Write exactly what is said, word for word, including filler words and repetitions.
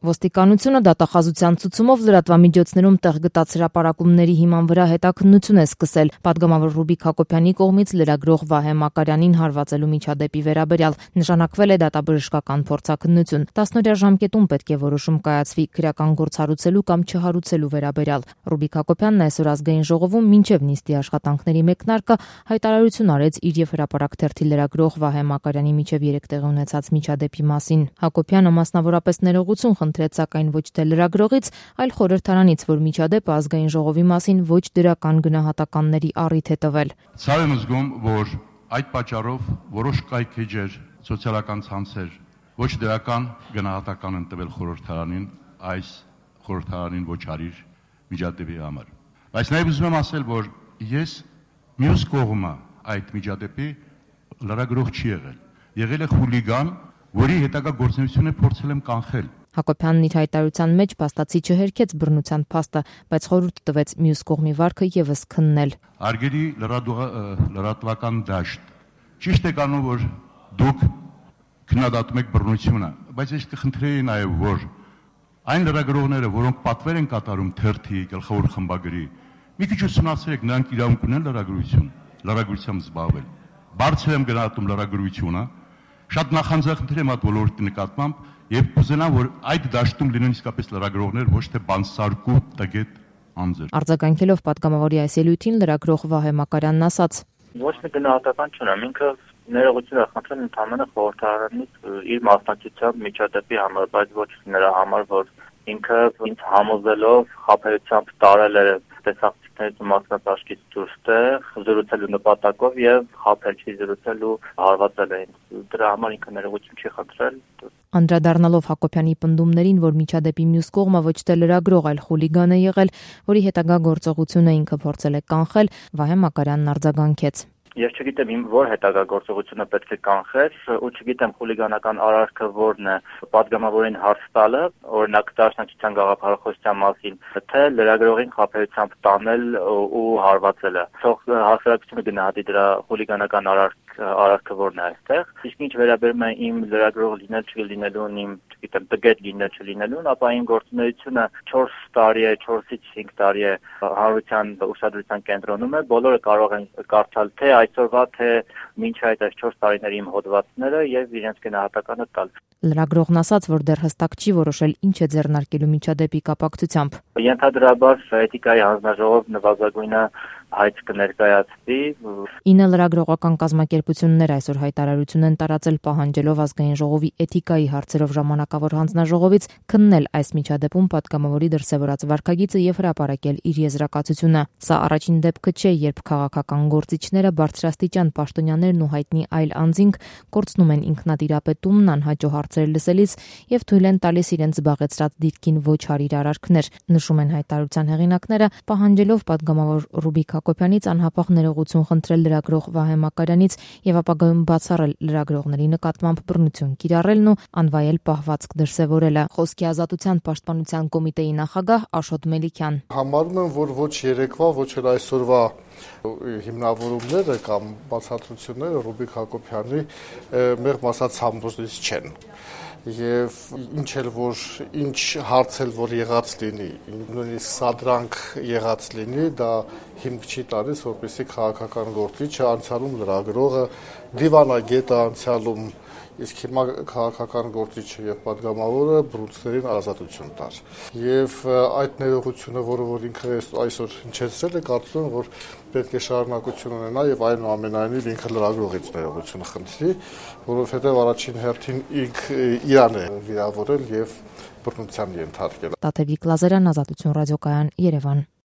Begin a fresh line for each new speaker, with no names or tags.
Ոստիկանությունը դատախազության ցուցումով լրատվամիջոցներում տեղ գտած հրապարակումների հիման վրա հետաքննություն է սկսել պատգամավոր Ռուբիկ Հակոբյանի կողմից լրագրող Վահե Մակարյանին հարվածելու միջադեպի վերաբերյալ։ Նշանակվել է դատաբժշկական փորձաքննություն։ տասնօրյա ժամկետում պետք է որոշում կայացվի քրեական գործ հարուցելու կամ չհարուցելու վերաբերյալ։ Ռուբիկ Հակոբյանն այսօր ազգային ժողովում մինչև նիստի աշխատանքների մեկնարկը հայտարարություն արեց իր եւ հրապարակ թերթի լրագրող Վահե Մակարյանի միջև երեկ տեղի ունեցած միջադեպի մասին։ Հակոբյանը մասնավորապես ներողություն խնդրեց, սակայն ոչ թե լրագրողից, այլ խորհրդարանից, որ միջադեպը ազգային ժողովի մասին ոչ դրական գնահատականների առիթ է տվել։
Ցավ եմ զգում, որ այդ պատճառով որոշ կայքեջեր, սոցիալական ցանցեր ոչ դրական գնահատական են տվել խորհրդարանին, այս խորհրդարանին ոչ արիր միջադեպի համար։ Բայց նաև ուզում եմ ասել, որ ես մյուս կողմը այդ միջադեպի լրագրող չի եղել։ Եղել է խուլիգան, որի հետագա գործունեությունը փորձել եմ կանխել։
Հակոբյանն իր հայտարարության մեջ փաստացի չհերքեց բռնության փաստը, բայց խորհուրդ տվեց մյուս կողմի վարքը եւս քննել։
Արգելի լրատվական դաշտ, ճիշտ է կանոն, որ դուք քննադատում եք բռնությունը, բայց ես կխնդրեի նաեւ, որ այն լրագրողները, որոնք պատվեր են կատարում թերթի գլխավոր խմբագրի, մի քիչ ուսումնասիրեք, նրանք իրավունք ունեն լրագրություն, լրագրությամբ զբաղվել։ Բարձր եմ գնահատում լրագրությունը, շատ նախանձախնդիր եմ այդ ոլորտի նկատմամբ եւ կուզենամ, որ այդ դաշտում լինեն իսկապես լրագրողներ, ոչ թե բանսարկու տգետ անձեր։
Արձագանքելով պատգամավորի այս ելույթին լրագրող Վահե Մակարյանն ասաց.
Ոչ մի գնահատական չունեմ, ինքը ներողություն է խնդրել ընդհանրապես խորհրդարանից իր մասնակցությամբ միջադեպի համար, բայց ոչ նրա համար, որ ինքը ինձ համոզելով խաբերությամբ տարել է տեսախցիկներից ու մասնատաշկից դուրս տեղ, զրուցելու նպատակով եւ խաբել չի զրուցելու հարվածել է ինձ։ Դրա համար ինքը ներողություն չի խնդրել։
Անդրադառնալով Հակոբյանի պնդումներին, որ միջադեպի մյուս կողմը ոչ թե լրագրող, այլ խուլիգան է եղել, որի հետագա գործողությունը ինքը փորձել է կանխել, Վահե Մակարյանն արձագանքեց.
Ես չգիտեմ իմ որ հետագա գործողությունը պետք է կանխեր, ու չգիտեմ խուլիգանական արարքը որն է, պատգամավորին հարց տալը, օրինակ դաշնակցության գաղափարախոսության մասին, թե լրագրողին խաբերությամբ տանել ու հարվածելը։ Թող հասարակությունը գնահատի դրա խուլիգանական արարք արարքը որն է այստեղ։ Իսկ ինչ վերաբերում է իմ լրագրող լինել չլինելուն, իմ չգիտեմ տգետ լինել չլինելուն, ապա իմ գործունեությունը չորս տարի է, չորսից հինգ տարի է հանրության ուշադրության կենտրոնում է, բոլորը կարող են կարդալ թե այսօրվա, թե մինչ այդ այս չորս տարիների իմ հոդվածները եւ իրենց գնահատականը տալ։
Լրագրողն ասաց, որ դեռ հստակ չի որոշել ինչ է ձեռնարկելու միջադեպի կապակցությամբ։
Ենթադրաբար էթիկայի հանձնաժողով նվազագույնը հայտ կներկայացվի։
Ինը լրագրողական կազմակերպություններ այսօր հայտարարություն են տարածել պահանջելով ազգային ժողովի էթիկայի հարցերով ժամանակավոր հանձնաժողովից քննել այս միջադեպում պատգամավորի դրսևորած վարքագիծը եւ հրապարակել իր եզրակացությունը։ Սա առաջին դեպքը չէ, երբ քաղաքական գործիչները բարձրաստիճան պաշտոնյաներն ու հայտնի այլ անձինք կորցնում են ինքնատիրապետումն անհաջո հարցեր լսելիս եւ թույլ են տալիս իրենց զբաղեցրած դիրքին ոչ հարիր արարքներ, նշում են հայտարարության հեղինակները, պահանջելով պատգամավոր Ռուբիկ Հակոբյանից անհապաղ ներողություն խնդրել լրագրող Վահե Մակարյանից եւ ապագայում բացառել լրագրողների նկատմամբ բռնություն կիրառելն ու անվայել պահվածք դրսևորելը։ Խոսքի ազատության պաշտպանության կոմիտեի նախագահ Աշոտ Մելիքյան.
Համարում եմ, որ ոչ երեկվա, ոչ էլ այսօրվա հիմնավորումները կամ բացատրությունները Ռուբիկ Հակոբյանի մեղմ ասած համոզիչ չեն։ Եվ ինչ էլ որ ինչ հարց էլ որ եղած լինի, նույնիսկ սադրանք եղած լինի, դա հիմք չի տալիս, որպեսզի քաղաքական գործիչը անցյալում լրագրողը դիվանագետը անցյալում, իսկ հիմա քաղաքական գործիչը եւ պատգամավորը բռունցքներին ազատություն տար։ Եվ այդ ներողությունը, որը որ ինքը այսօր հնչեցրել է, կարծում եմ, որ պետք է շարունակություն ունենա եւ այնուամենայնիվ ինքը լրագրողից ներողություն խնդրի, որովհետեւ առաջին հերթին ինքը իրան է վիրավորել եւ բռնության ենթարկել։
Տաթևիկ Լազարյան, Ազատություն ռադիոկայան, Երևան։